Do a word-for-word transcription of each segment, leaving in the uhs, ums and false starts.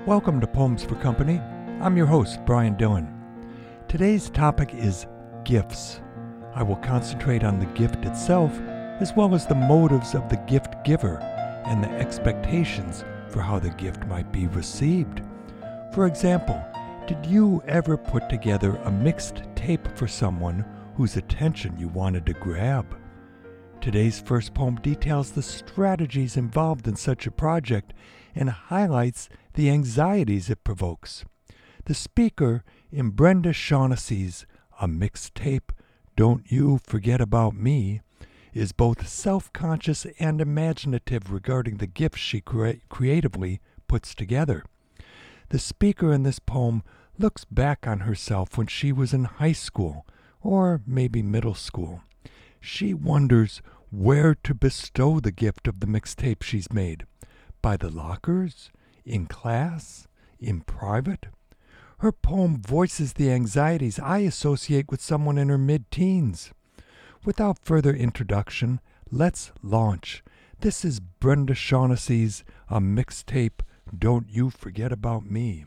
Welcome to Poems for Company. I'm your host, Brian Dillon. Today's topic is gifts. I will concentrate on the gift itself, as well as the motives of the gift giver and the expectations for how the gift might be received. For example, did you ever put together a mixed tape for someone whose attention you wanted to grab? Today's first poem details the strategies involved in such a project and highlights the anxieties it provokes. The speaker in Brenda Shaughnessy's A Mixtape, Don't You Forget About Me, is both self-conscious and imaginative regarding the gifts she cre- creatively puts together. The speaker in this poem looks back on herself when she was in high school, or maybe middle school. She wonders where to bestow the gift of the mixtape she's made. By the lockers? In class? In private? Her poem voices the anxieties I associate with someone in her mid-teens. Without further introduction, let's launch. This is Brenda Shaughnessy's A Mixtape, Don't You Forget About Me.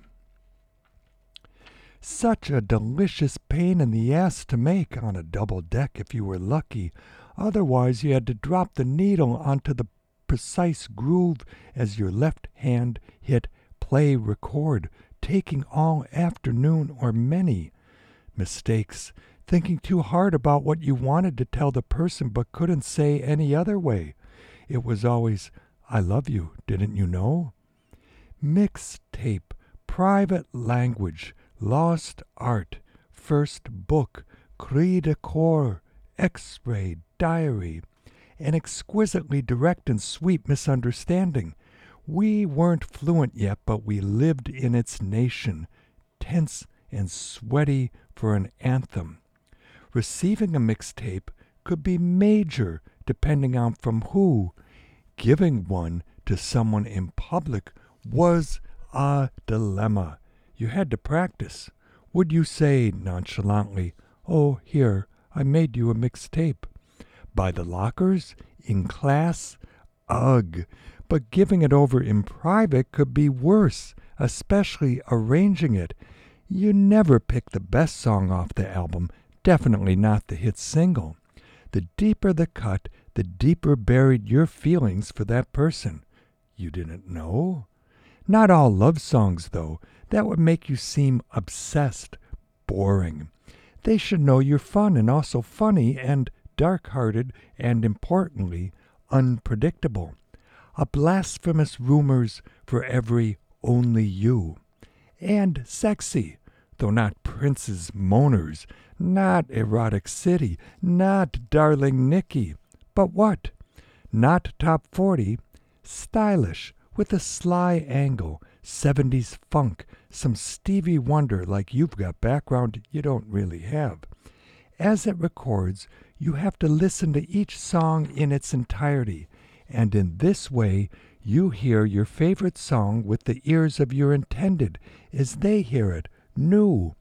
Such a delicious pain in the ass to make on a double deck if you were lucky. Otherwise, you had to drop the needle onto the precise groove as your left hand hit play record, taking all afternoon or many. Mistakes, thinking too hard about what you wanted to tell the person but couldn't say any other way. It was always, I love you, didn't you know? Mixtape, private language, lost art, first book, cri de coeur, x-ray, diary, an exquisitely direct and sweet misunderstanding. We weren't fluent yet, but we lived in its nation, tense and sweaty for an anthem. Receiving a mixtape could be major, depending on from who. Giving one to someone in public was a dilemma. You had to practice. Would you say nonchalantly, "Oh, here, I made you a mixtape"? By the lockers? In class? Ugh! But giving it over in private could be worse, especially arranging it. You never pick the best song off the album, definitely not the hit single. The deeper the cut, the deeper buried your feelings for that person. You didn't know? Not all love songs, though. That would make you seem obsessed, boring. They should know you're fun and also funny and dark-hearted and, importantly, unpredictable. A blasphemous rumors for every only you. And sexy, though not Prince's moaners, not Erotic City, not Darling Nikki. But what? Not top forty, stylish, with a sly angle, seventies funk, some Stevie Wonder like you've got background you don't really have. As it records, you have to listen to each song in its entirety, and in this way you hear your favorite song with the ears of your intended as they hear it, new.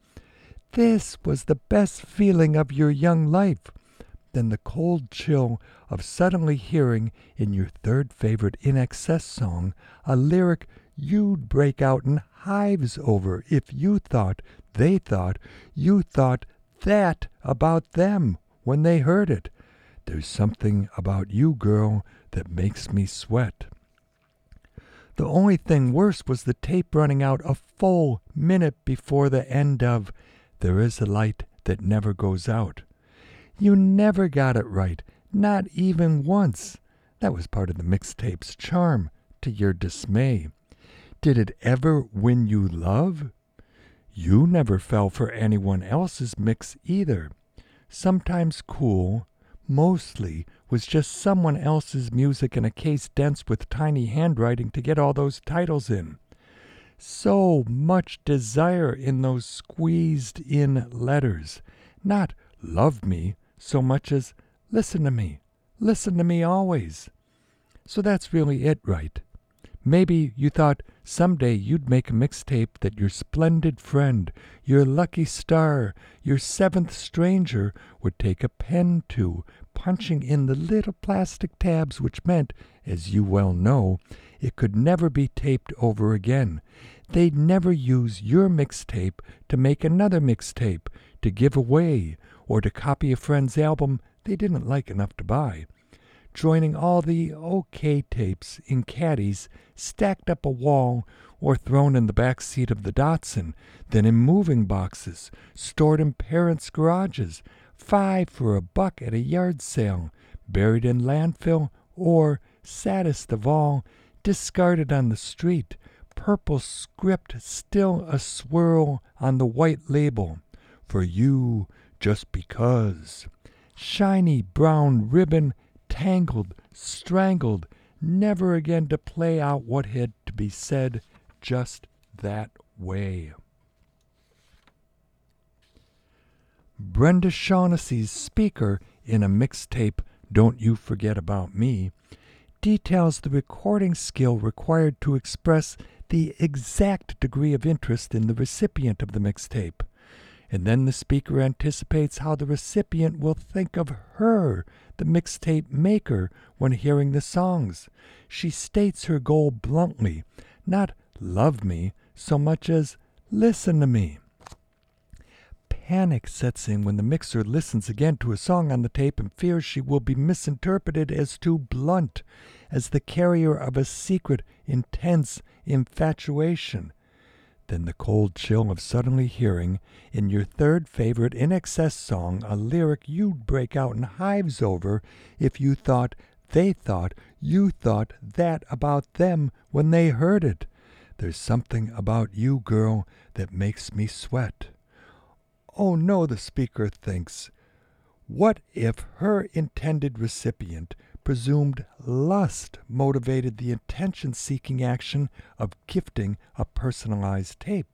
This was the best feeling of your young life. Then the cold chill of suddenly hearing in your third favorite In Excess song a lyric you'd break out in hives over if you thought, they thought, you thought that about them when they heard it. There's something about you, girl, that makes me sweat. The only thing worse was the tape running out a full minute before the end of There Is a Light That Never Goes Out. You never got it right, not even once. That was part of the mixtape's charm, to your dismay. Did it ever win you love? You never fell for anyone else's mix either. Sometimes cool, mostly was just someone else's music in a case dense with tiny handwriting to get all those titles in. So much desire in those squeezed-in letters. Not love me so much as listen to me, listen to me always. So that's really it, right? Maybe you thought someday you'd make a mixtape that your splendid friend, your lucky star, your seventh stranger would take a pen to, punching in the little plastic tabs which meant, as you well know, it could never be taped over again. They'd never use your mixtape to make another mixtape, to give away, or to copy a friend's album they didn't like enough to buy. Joining all the OK tapes in caddies stacked up a wall or thrown in the back seat of the Datsun, then in moving boxes, stored in parents' garages, five for a buck at a yard sale, buried in landfill, or, saddest of all, discarded on the street, purple script still a swirl on the white label, for you just because. Shiny brown ribbon, tangled, strangled, never again to play out what had to be said just that way. Brenda Shaughnessy's speaker in a mixtape, Don't You Forget About Me, details the recording skill required to express the exact degree of interest in the recipient of the mixtape. And then the speaker anticipates how the recipient will think of her, the mixtape maker, when hearing the songs. She states her goal bluntly, not love me so much as listen to me. Panic sets in when the mixer listens again to a song on the tape and fears she will be misinterpreted as too blunt, as the carrier of a secret, intense infatuation. Then the cold chill of suddenly hearing, in your third favorite I N X S song, a lyric you'd break out in hives over if you thought they thought you thought that about them when they heard it. There's something about you, girl, that makes me sweat. Oh no, the speaker thinks. What if her intended recipient presumed lust motivated the attention-seeking action of gifting a personalized tape?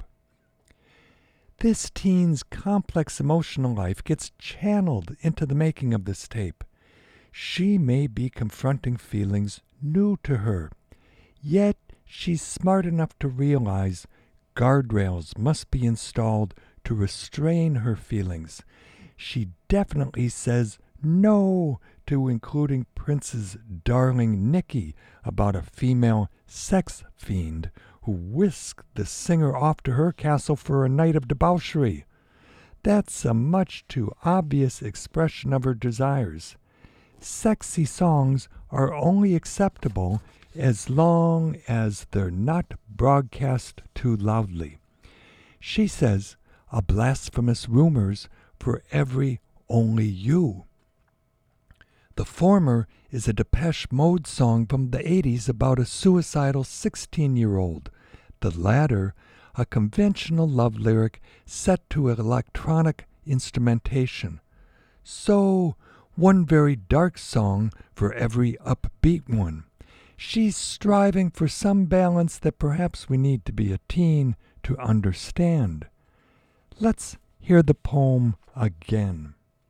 This teen's complex emotional life gets channeled into the making of this tape. She may be confronting feelings new to her, yet she's smart enough to realize guardrails must be installed to restrain her feelings. She definitely says no to including Prince's darling Nikki about a female sex fiend who whisked the singer off to her castle for a night of debauchery. That's a much too obvious expression of her desires. Sexy songs are only acceptable as long as they're not broadcast too loudly. She says, a blasphemous rumors for every only you. The former is a Depeche Mode song from the eighties about a suicidal sixteen-year-old. The latter, a conventional love lyric set to electronic instrumentation. So, one very dark song for every upbeat one. She's striving for some balance that perhaps we need to be a teen to understand. Let's hear the poem again.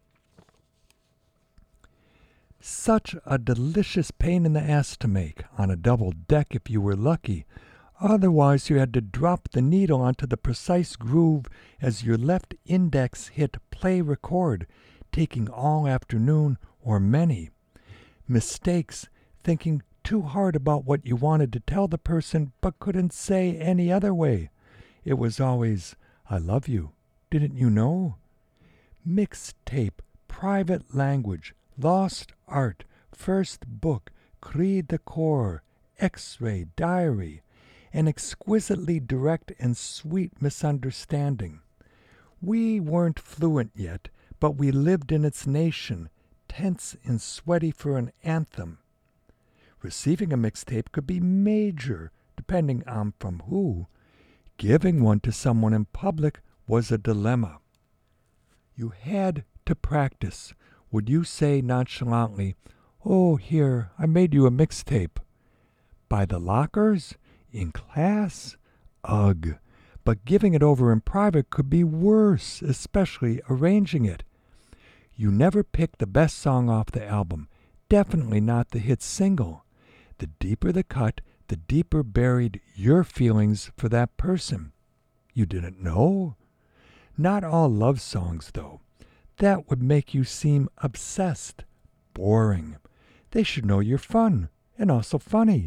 Such a delicious pain in the ass to make, on a double deck if you were lucky. Otherwise you had to drop the needle onto the precise groove as your left index hit play record, taking all afternoon or many. Mistakes, thinking too hard about what you wanted to tell the person but couldn't say any other way. It was always, I love you. Didn't you know? Mixtape, private language, lost art, first book, cri de coeur, X-ray, diary, an exquisitely direct and sweet misunderstanding. We weren't fluent yet, but we lived in its nation, tense and sweaty for an anthem. Receiving a mixtape could be major, depending on from who. Giving one to someone in public was a dilemma. You had to practice. Would you say nonchalantly, oh, here, I made you a mixtape? By the lockers? In class? Ugh. But giving it over in private could be worse, especially arranging it. You never picked the best song off the album, definitely not the hit single. The deeper the cut, the deeper buried your feelings for that person. You didn't know? Not all love songs, though. That would make you seem obsessed, boring. They should know you're fun, and also funny,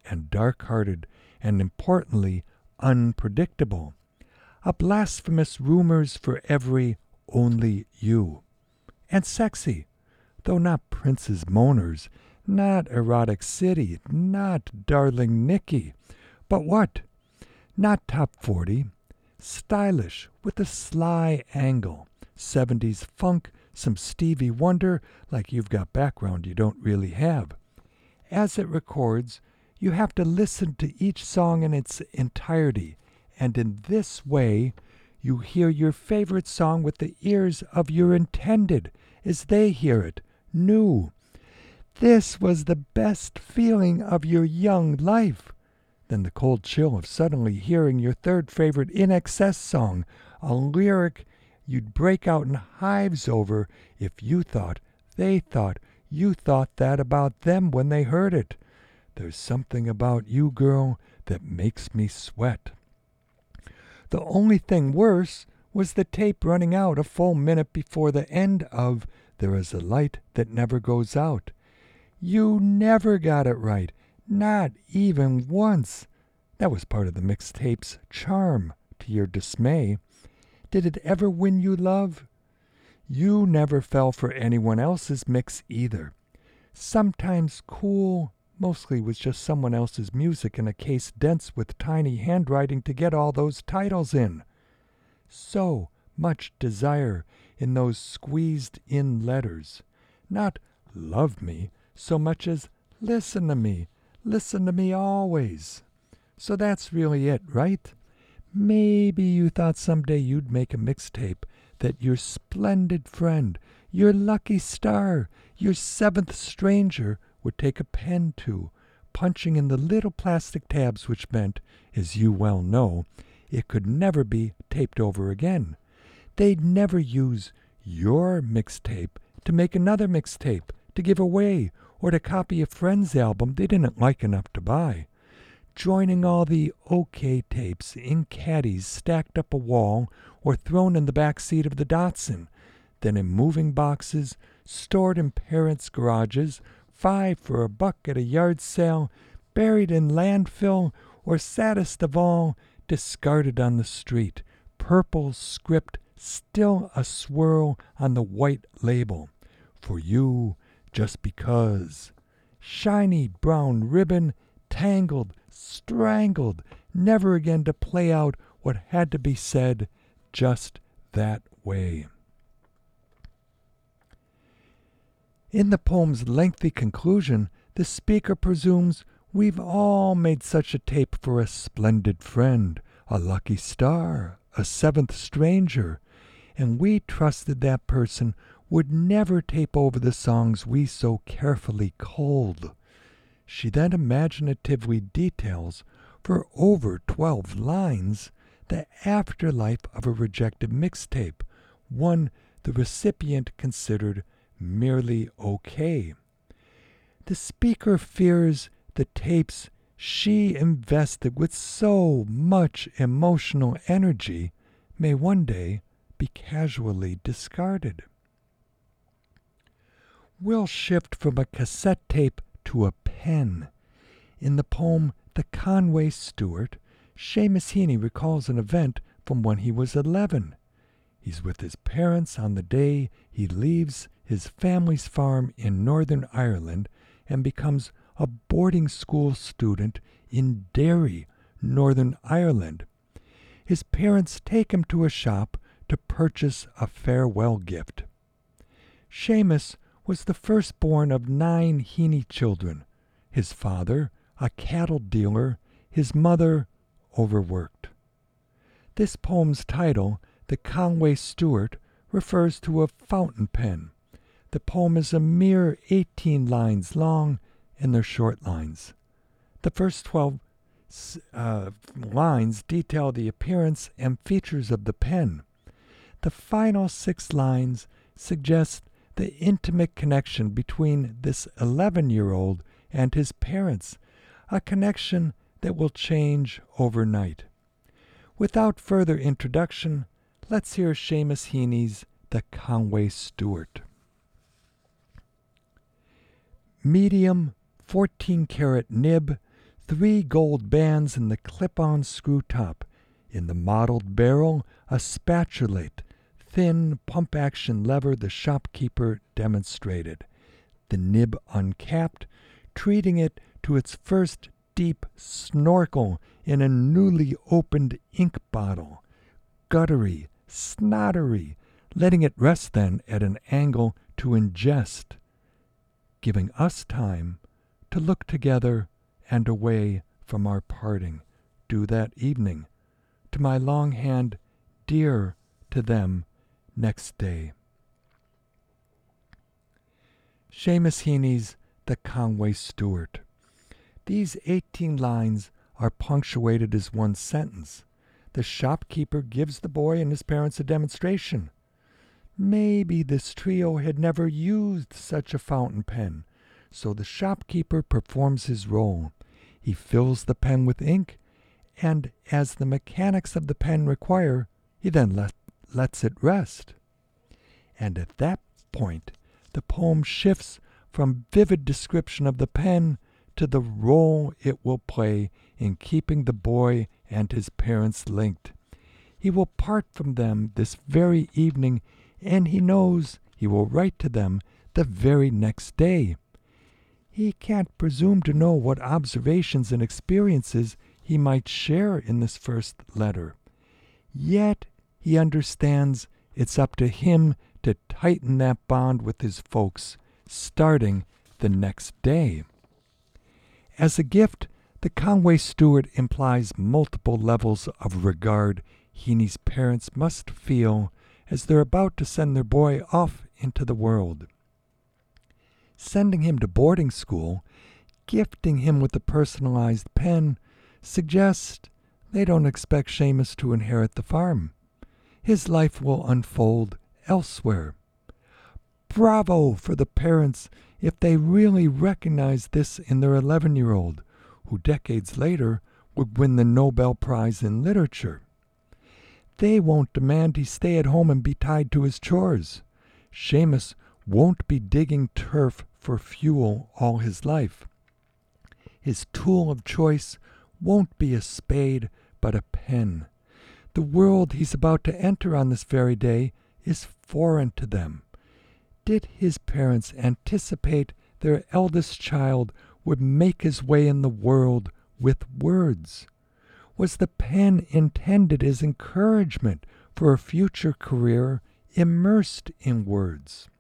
and dark-hearted, and importantly, unpredictable. A blasphemous rumors for every only you. And sexy, though not Prince's Moaners, not Erotic City, not Darling Nikki. But what? Not top forty. Stylish, with a sly angle. seventies funk, some Stevie Wonder, like you've got background you don't really have. As it records, you have to listen to each song in its entirety, and in this way, you hear your favorite song with the ears of your intended, as they hear it, new. This was the best feeling of your young life. Then the cold chill of suddenly hearing your third favorite I N X S song, a lyric you'd break out in hives over if you thought, they thought, you thought that about them when they heard it. There's something about you, girl, that makes me sweat. The only thing worse was the tape running out a full minute before the end of There Is a Light That Never Goes Out. You never got it right, not even once. That was part of the mixtape's charm, to your dismay. Did it ever win you love? You never fell for anyone else's mix either. Sometimes cool, mostly was just someone else's music in a case dense with tiny handwriting to get all those titles in. So much desire in those squeezed-in letters. Not love me so much as listen to me, listen to me always. So that's really it, right? Maybe you thought someday you'd make a mixtape that your splendid friend, your lucky star, your seventh stranger would take a pen to, punching in the little plastic tabs which meant, as you well know, it could never be taped over again. They'd never use your mixtape to make another mixtape, to give away, or to copy a friend's album they didn't like enough to buy. Joining all the OK tapes in caddies stacked up a wall or thrown in the back seat of the Datsun, then in moving boxes, stored in parents' garages, five for a buck at a yard sale, buried in landfill, or saddest of all, discarded on the street, purple script still a swirl on the white label. For you, just because. Shiny brown ribbon, tangled, strangled, never again to play out what had to be said just that way. In the poem's lengthy conclusion, the speaker presumes we've all made such a tape for a splendid friend, a lucky star, a seventh stranger, and we trusted that person would never tape over the songs we so carefully culled. She then imaginatively details, for over twelve lines, the afterlife of a rejected mixtape, one the recipient considered merely okay. The speaker fears the tapes she invested with so much emotional energy may one day be casually discarded. We'll shift from a cassette tape to a pen. In the poem The Conway Stewart, Seamus Heaney recalls an event from when he was eleven. He's with his parents on the day he leaves his family's farm in Northern Ireland and becomes a boarding school student in Derry, Northern Ireland. His parents take him to a shop to purchase a farewell gift. Seamus was the firstborn of nine Heaney children, his father a cattle dealer, his mother overworked. This poem's title, The Conway Stewart, refers to a fountain pen. The poem is a mere eighteen lines long, and they're short lines. The first twelve uh, lines detail the appearance and features of the pen. The final six lines suggest the intimate connection between this eleven-year-old and his parents, a connection that will change overnight. Without further introduction, let's hear Seamus Heaney's The Conway Stewart. Medium, fourteen karat nib, three gold bands in the clip-on screw top. In the mottled barrel, a spatulate, thin pump-action lever the shopkeeper demonstrated. The nib uncapped, treating it to its first deep snorkel in a newly opened ink bottle. Guttery, snottery, letting it rest then at an angle to ingest, giving us time to look together and away from our parting, due that evening, to my long hand dear to them next day. Seamus Heaney's The Conway Stewart. These eighteen lines are punctuated as one sentence. The shopkeeper gives the boy and his parents a demonstration. Maybe this trio had never used such a fountain pen, so the shopkeeper performs his role. He fills the pen with ink, and as the mechanics of the pen require, he then let, lets it rest. And at that point, the poem shifts from vivid description of the pen to the role it will play in keeping the boy and his parents linked. He will part from them this very evening, and he knows he will write to them the very next day. He can't presume to know what observations and experiences he might share in this first letter. Yet he understands it's up to him to tighten that bond with his folks, starting the next day. As a gift, the Conway Stewart implies multiple levels of regard Heaney's parents must feel as they're about to send their boy off into the world. Sending him to boarding school, gifting him with a personalized pen, suggests they don't expect Seamus to inherit the farm. His life will unfold elsewhere. Bravo for the parents if they really recognize this in their eleven-year-old, who decades later would win the Nobel Prize in Literature. They won't demand he stay at home and be tied to his chores. Seamus won't be digging turf for fuel all his life. His tool of choice won't be a spade, but a pen. The world he's about to enter on this very day is foreign to them. Did his parents anticipate their eldest child would make his way in the world with words? Was the pen intended as encouragement for a future career immersed in words?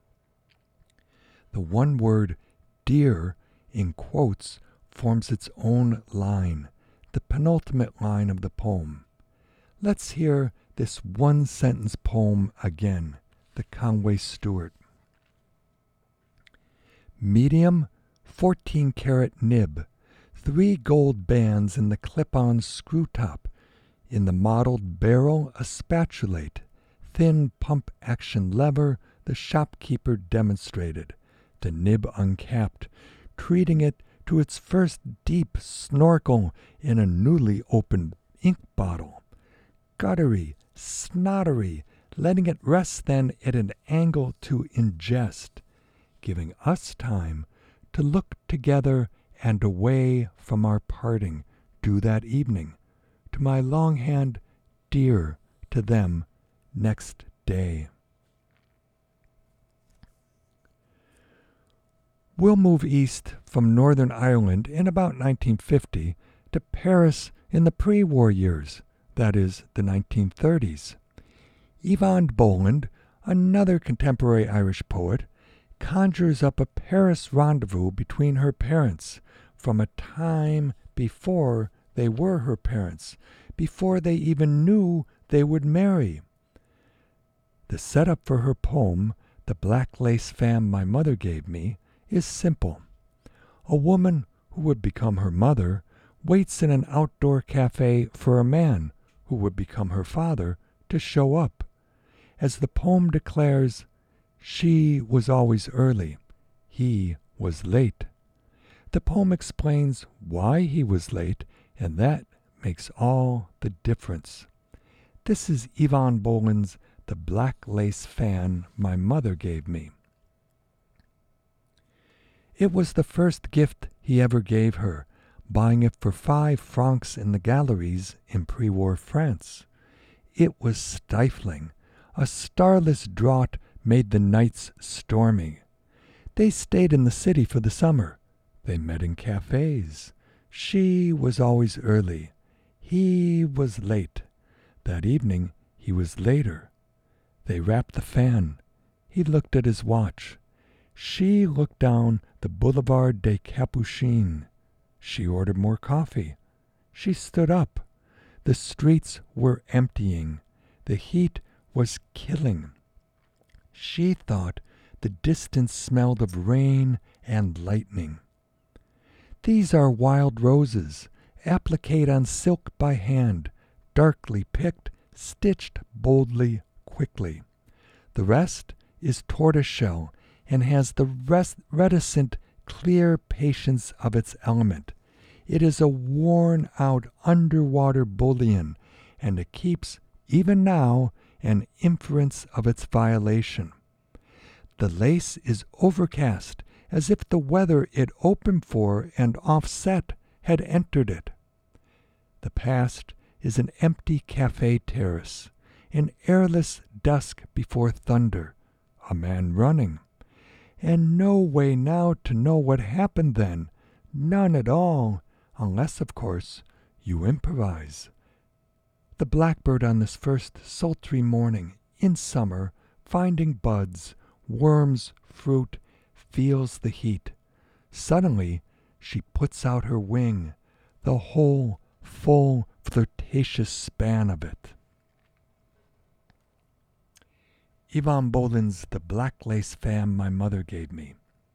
The one word, dear, in quotes, forms its own line, the penultimate line of the poem. Let's hear this one-sentence poem again, the Conway Stewart. Medium, fourteen-carat nib, three gold bands in the clip-on screw top. In the mottled barrel, a spatulate, thin pump-action lever the shopkeeper demonstrated, the nib uncapped, treating it to its first deep snorkel in a newly opened ink bottle. Guttery, snottery, letting it rest then at an angle to ingest, giving us time to look together and away from our parting, due that evening, to my long hand dear to them next day. We'll move east from Northern Ireland in about nineteen fifty to Paris in the pre-war years, that is, the nineteen thirties. Yvonne Boland, another contemporary Irish poet, conjures up a Paris rendezvous between her parents from a time before they were her parents, before they even knew they would marry. The setup for her poem, The Black Lace Fan My Mother Gave Me, is simple. A woman who would become her mother waits in an outdoor cafe for a man who would become her father to show up. As the poem declares, she was always early, he was late. The poem explains why he was late, and that makes all the difference. This is Yvonne Boland's The Black Lace Fan My Mother Gave Me. It was the first gift he ever gave her. buying it for five francs in the galleries in pre-war France. It was stifling. A starless draught made the nights stormy. They stayed in the city for the summer. They met in cafes. She was always early. He was late. That evening he was later. They wrapped the fan. He looked at his watch. She looked down the Boulevard des Capucines. She ordered more coffee. She stood up. The streets were emptying. The heat was killing. She thought the distance smelled of rain and lightning. These are wild roses, appliqued on silk by hand, darkly picked, stitched boldly, quickly. The rest is tortoiseshell and has the rest, reticent, clear patience of its element. It is a worn-out underwater bullion, and it keeps, even now, an inference of its violation. The lace is overcast, as if the weather it opened for and offset had entered it. The past is an empty cafe terrace, an airless dusk before thunder, a man running, and no way now to know what happened then, none at all, unless, of course, you improvise. The blackbird on this first sultry morning, in summer, finding buds, worms, fruit, feels the heat. Suddenly she puts out her wing, the whole, full, flirtatious span of it. Ivan Bolin's The Black Lace Fan My Mother Gave Me.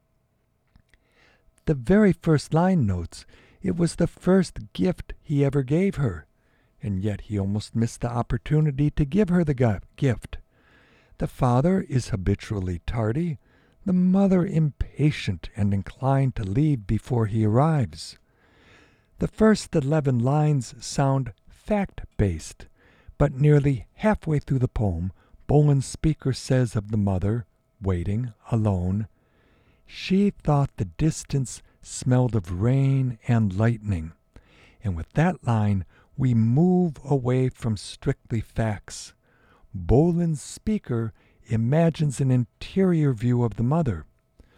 The very first line notes it was the first gift he ever gave her, and yet he almost missed the opportunity to give her the gift. The father is habitually tardy, the mother impatient and inclined to leave before he arrives. The first eleven lines sound fact-based, but nearly halfway through the poem, Bolin's speaker says of the mother, waiting, alone, "She thought the distance smelled of rain and lightning." And with that line, we move away from strictly facts. Bolin's speaker imagines an interior view of the mother.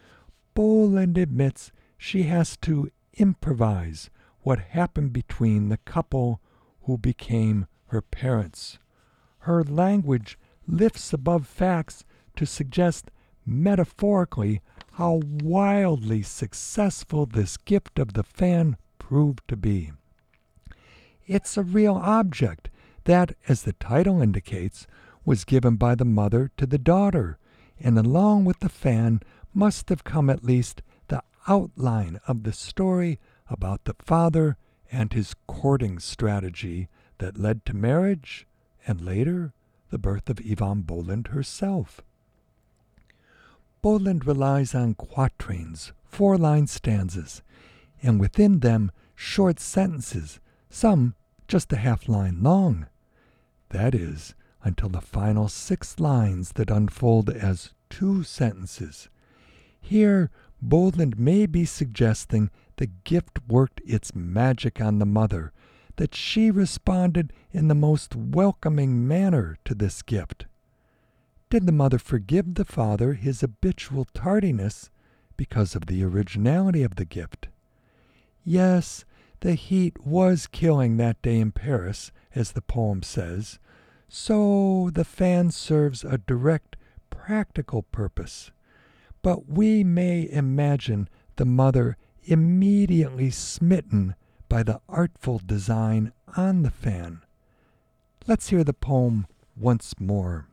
Bolin admits she has to improvise what happened between the couple who became her parents. Her language lifts above facts to suggest metaphorically how wildly successful this gift of the fan proved to be. It's a real object that, as the title indicates, was given by the mother to the daughter, and along with the fan must have come at least the outline of the story about the father and his courting strategy that led to marriage and later the birth of Yvonne Boland herself. Boland relies on quatrains, four-line stanzas, and within them short sentences, some just a half line long. That is, until the final six lines that unfold as two sentences. Here, Boland may be suggesting the gift worked its magic on the mother, that she responded in the most welcoming manner to this gift. Did the mother forgive the father his habitual tardiness because of the originality of the gift? Yes, the heat was killing that day in Paris, as the poem says, so the fan serves a direct, practical purpose. But we may imagine the mother immediately smitten by the artful design on the fan. Let's hear the poem once more.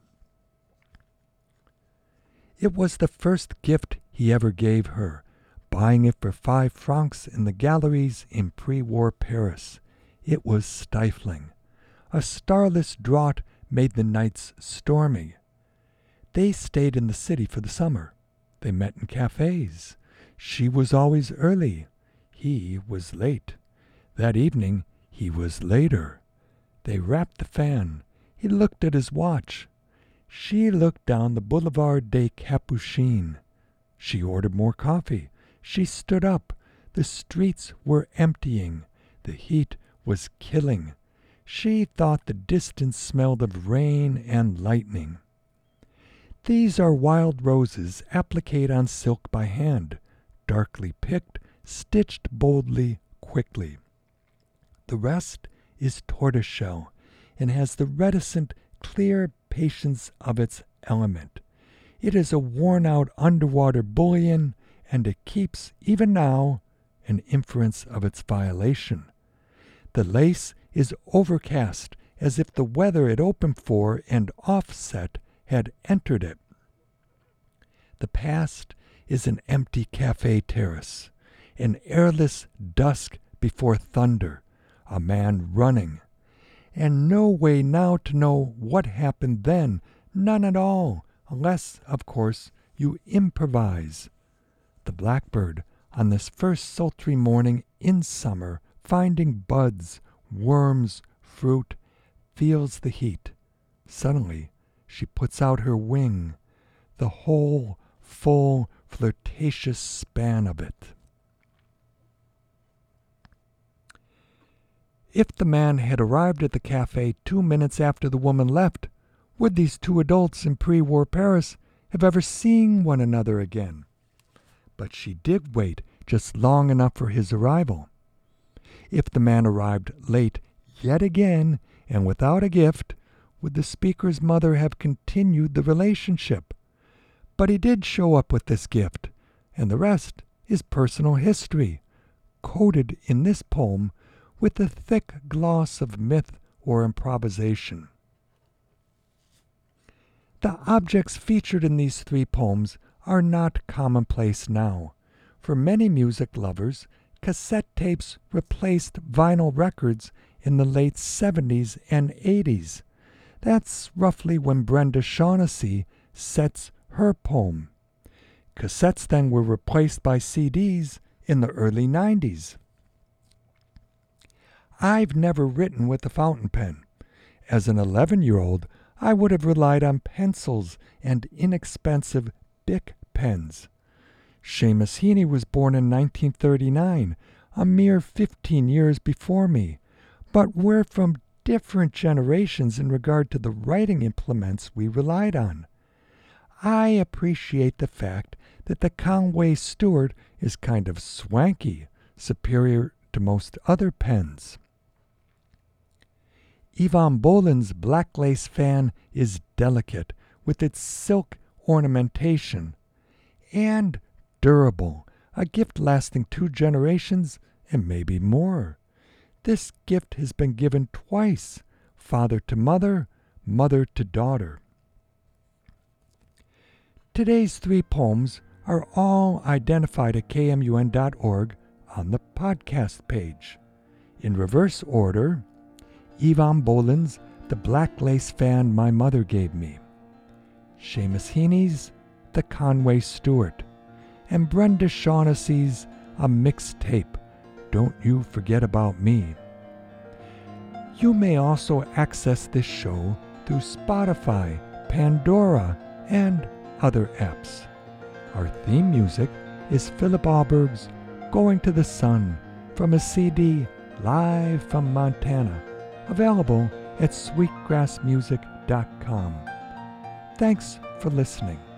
It was the first gift he ever gave her, buying it for five francs in the galleries in pre-war Paris. It was stifling. A starless draught made the nights stormy. They stayed in the city for the summer. They met in cafes. She was always early. He was late. That evening he was later. They wrapped the fan. He looked at his watch. She looked down the Boulevard des Capucines. She ordered more coffee. She stood up. The streets were emptying. The heat was killing. She thought the distance smelled of rain and lightning. These are wild roses appliqued on silk by hand, darkly picked, stitched boldly, quickly. The rest is tortoiseshell, and has the reticent, clear patience of its element. It is a worn-out underwater bullion, and it keeps, even now, an inference of its violation. The lace is overcast, as if the weather it opened for and offset had entered it. The past is an empty cafe terrace, an airless dusk before thunder, a man running, and no way now to know what happened then, none at all, unless, of course, you improvise. The blackbird, on this first sultry morning in summer, finding buds, worms, fruit, feels the heat. Suddenly, she puts out her wing, the whole, full, flirtatious span of it. If the man had arrived at the cafe two minutes after the woman left, would these two adults in pre-war Paris have ever seen one another again? But she did wait just long enough for his arrival. If the man arrived late yet again and without a gift, would the speaker's mother have continued the relationship? But he did show up with this gift, and the rest is personal history, coated in this poem with the thick gloss of myth or improvisation. The objects featured in these three poems are not commonplace now. For many music lovers, cassette tapes replaced vinyl records in the late seventies and eighties. That's roughly when Brenda Shaughnessy sets her poem. Cassettes then were replaced by C Ds in the early nineties. I've never written with a fountain pen. As an eleven-year-old, I would have relied on pencils and inexpensive Bic pens. Seamus Heaney was born in nineteen thirty-nine, a mere fifteen years before me, but we're from different generations in regard to the writing implements we relied on. I appreciate the fact that the Conway Stewart is kind of swanky, superior to most other pens. Yvonne Boland's black lace fan is delicate, with its silk ornamentation, and durable, a gift lasting two generations and maybe more. This gift has been given twice, father to mother, mother to daughter. Today's three poems are all identified at K M U N dot org on the podcast page. In reverse order, Yvonne Boland's The Black Lace Fan My Mother Gave Me, Seamus Heaney's The Conway Stewart, and Brenda Shaughnessy's A Mixtape, Don't You Forget About Me. You may also access this show through Spotify, Pandora, and other apps. Our theme music is Philip Alberg's Going to the Sun from a C D live from Montana, available at sweetgrass music dot com. Thanks for listening.